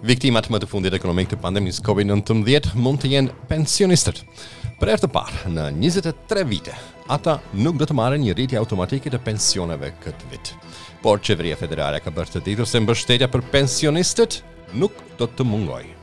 Viktimat më të fundit ekonomik të pandemisë COVID-19 mund të jenë pensionistët. Për herë të parë në 23 vite, ata nuk do të marrin një rritje automatike të pensioneve këtë vit. Por qeveria federale ka bërë të ditur se mbështetja për pensionistët nuk do të mungojë.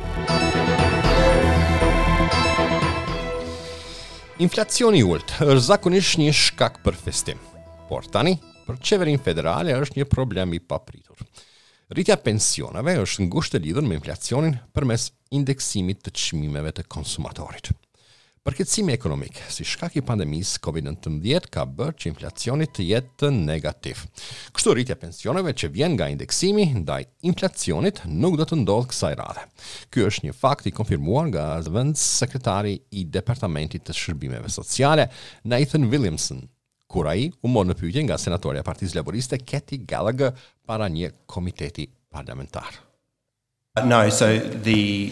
Inflacioni i ulët është zakonisht një shkak për festim, por tani për qeverinë federale është një problem i papritur. Rritja pensioneve është ngushtë e lidhur me inflacionin përmes indeksimit të çmimeve të konsumatorit. Përkeqësimi ekonomik si shkak i pandemisë COVID-19 ka bërë që inflacioni të jetë negativ. Kështu rritja pensioneve që vjen nga indeksimi ndaj inflacionit nuk do të ndodhë kësaj radhe. Ky është një fakt i konfirmuar nga vendsekretari i Departamentit të Shërbimeve Sociale, Nathan Williamson, kur ai u mor në pyetje nga senatorja e Partisë Laboriste Kathy Gallagher para një komiteti parlamentar. No, so the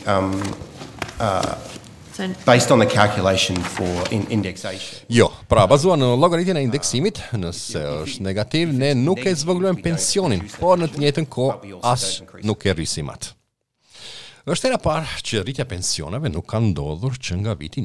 based on the calculation for indexation. Jo, pra bazuar në llogaritjen e indeksimit, nëse është negativ, ne nuk e zvogëlojmë pensionin, por në të njëjtën kohë as nuk e rrisim atë. Është hera parë që rritja pensioneve nuk ka ndodhur që nga viti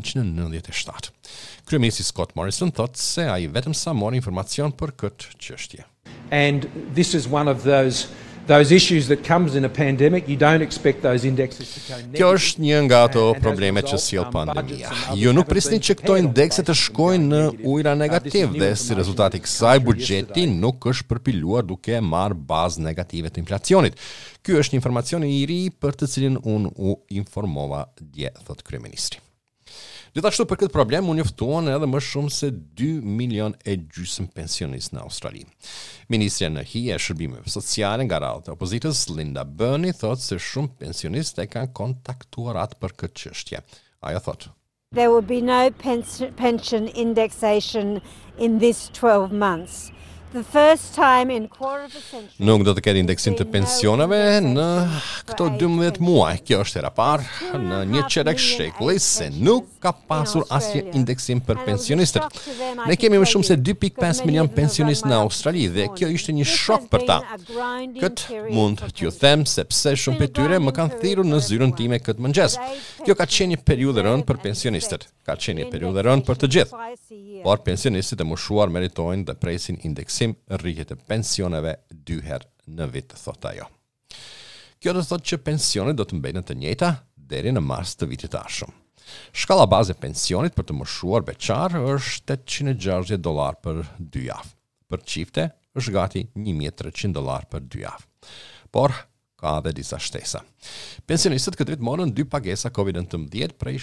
1997. Kryeministri Scott Morrison thotë se ai vetëm sa mori informacion për këtë çështje. And this is one of those issues that comes in a pandemic. You don't expect those indexes to go negative. Kjo është një nga ato probleme që sjell pandemia. Ju nuk prisni që këto indekse të shkojnë në ujëra negativ dhe si rezultat i kësaj buxheti nuk është përpiluar duke marrë bazë negative të inflacionit. Ky është një informacion i ri për të cilin unë u informova dje, thot kryeministri. Gjithashtu për këtë problem u njoftuan edhe më shumë se 2,5 milion pensionistë në Australi. Ministrja në hije e shërbimeve sociale nga radhët e opozitës Linda Burney thotë se shumë pensionistë e kanë kontaktuar atë për këtë çështje. Ajo thotë: There will be no pension indexation in this 12 months. The first time in quarter of a century. Nuk do të ketë indeksim të pensioneve në këto 12 muaj. Kjo është hera parë në një çerek shekulli se nuk ka pasur asnjë indeksim për pensionistët. Ne kemi më shumë se 2,5 milion pensionistë në Australi dhe kjo ishte një shok për ta. Këtë mund t'ju them sepse shumë prej tyre më kanë thirrur në zyrën time këtë mëngjes. Kjo ka qenë një periudhë e rëndë për pensionistët. Ka qenë një periudhë e rëndë për të gjithë. Por pensionistët e moshuar meritojnë dhe presin indeksim rritje të pensioneve 2 herë në vit, thot ajo. Kjo do të thotë që pensionet do të mbeten të njëjta deri në mars të vitit të ardhshëm. Shkalla baze e pensionit për të moshuar beqar është $860 për 2 javë. Për çifte është gati $1,300 për 2 javë. Por ka edhe disa shtesa. Pensionistët këtë vit morën 2 pagesa COVID-19 prej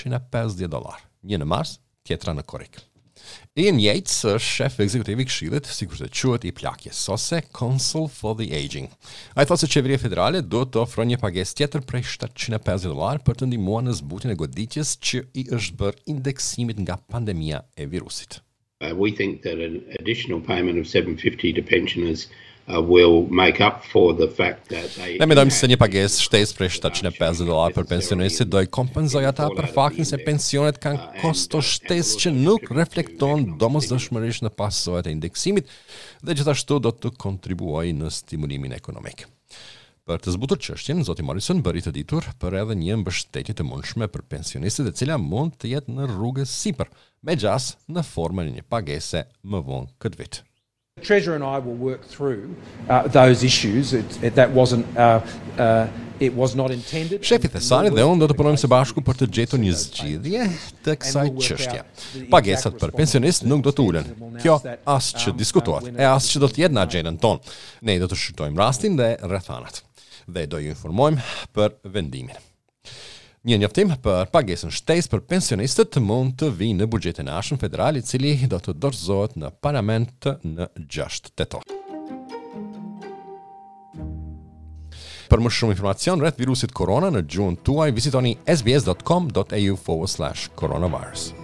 $750. Një në mars, tjetra në korrik. Ian Yates është shef ekzekutiv i Këshillit, sikur të quhet i plakjes sose, Council for the Aging. Ai thotë se qeveria federale do të ofrojë një pagesë tjetër prej $750 për të ndihmuar në zbutjen e goditjes që i është bërë indeksimit nga pandemia e virusit. We think that an additional payment of $750 to pensioners will make up for the fact that they. Ne mendojmë se një pagesë shtesë prej $750 për pensionistët do i kompenzojë ata për faktin se pensionet kanë kosto shtesë që nuk reflekton domosdoshmërisht në pasojat e indeksimit dhe gjithashtu do të kontribuojë në stimulimin ekonomik. Për të zbutur çështjen, zoti Morrison bëri të ditur për edhe një mbështetje të mundshme për pensionistët e cila mund të jetë në rrugë sipër, megjithas në formën e një pagese më vonë këtë vit. The Treasurer and I will work through those issues. That wasn't it was not intended. Shefi thesarit dhe unë do të punojmë së bashku për të gjetur një zgjidhje të kësaj çështje. Pagesat për pensionistë nuk do të ulen. Kjo as që diskutohet, e as që do të jetë në agjendën tonë. Ne do të shqyrtojmë rastin dhe rrethanat dhe do ju informojmë për vendimin. Një njoftim për pagesën shtesë për pensionistët mund të vijë në buxhetin e ardhshëm federal, i cili do të dorëzohet në parlament në 6 tetor. Për më shumë informacion rreth virusit korona në gjuhën tuaj, vizitoni sbs.com.au/coronavirus.